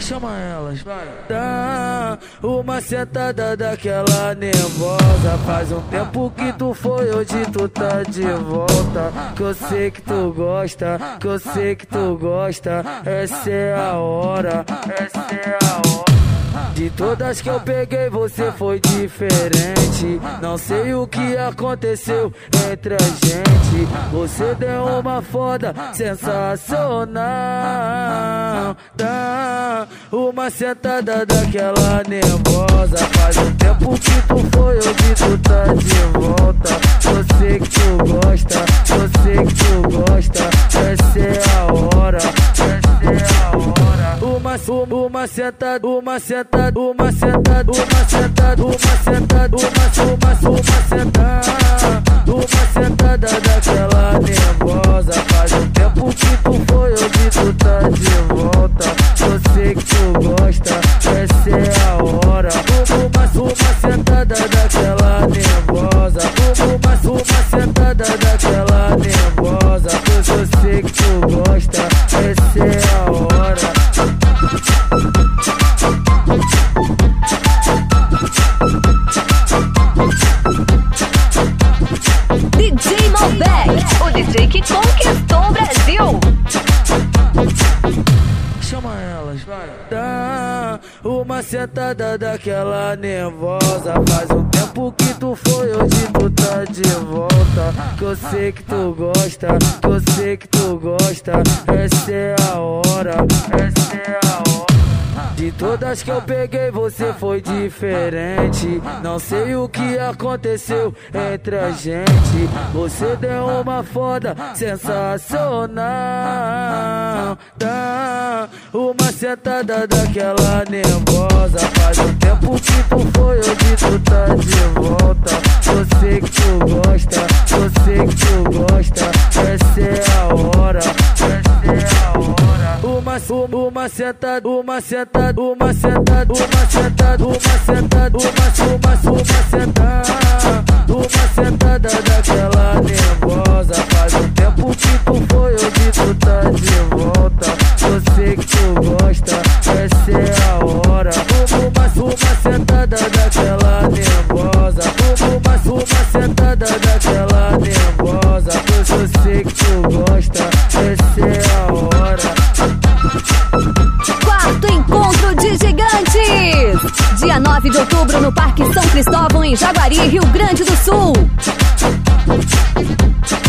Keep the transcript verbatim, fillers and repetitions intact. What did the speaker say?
Chama elas, vai. Dá uma sentada daquela nervosa. Faz um tempo que tu foi, hoje tu tá de volta. Que eu sei que tu gosta, que eu sei que tu gosta. Essa é a hora, essa é a hora. De todas que eu peguei você foi diferente. Não sei o que aconteceu entre a gente. Você deu uma foda sensacional. Dá uma sentada daquela nervosa. Faz um tempo que tu foi, hoje tu tá de volta. Eu sei que tu gosta, eu sei que tu gosta. Essa é a hora, essa é a hora. Uma, uma sentada, uma sentada, uma sentada, uma sentada, uma sentada, uma, uma, uma sentada, uma sentada daquela nervosa. Faz um tempo que tu foi, hoje tu tá de volta. Eu sei que tu gosta, essa é a hora. Uma, uma sentada daquela nervosa. Uma, uma sentada daquela nervosa. Pois eu sei que tu gosta, essa é a hora. D J Malbec, o D J que conquistou o Brasil. Chama elas, vai. Dá uma sentada daquela nervosa. Faz um tempo que tu foi, hoje tu tá de volta. Que eu sei que tu gosta, que eu sei que tu gosta. Essa é a hora, essa é a hora. De todas que eu peguei você foi diferente. Não sei o que aconteceu entre a gente. Você deu uma foda sensacional. Dá uma sentada daquela nervosa. Faz um tempo que tu foi, hoje tu tá de volta. Eu sei que tu gosta, eu sei que tu gosta. Essa é a hora, essa é a hora. Uma, uma sentada, uma sentada, uma sentada, uma sentada, uma sentada, uma, uma, uma sentada, uma sentada daquela nervosa. Faz um tempo que tu foi, hoje tu tá de volta. Eu sei que tu gosta, essa é a hora. Uma, uma sentada daquela nervosa. Uma, uma sentada daquela nervosa. Pois eu sei que tu gosta, essa é a hora. Quarto Encontro de Gigantes, dia nove de outubro no Parque São Cristóvão, em Jaguari, Rio Grande do Sul.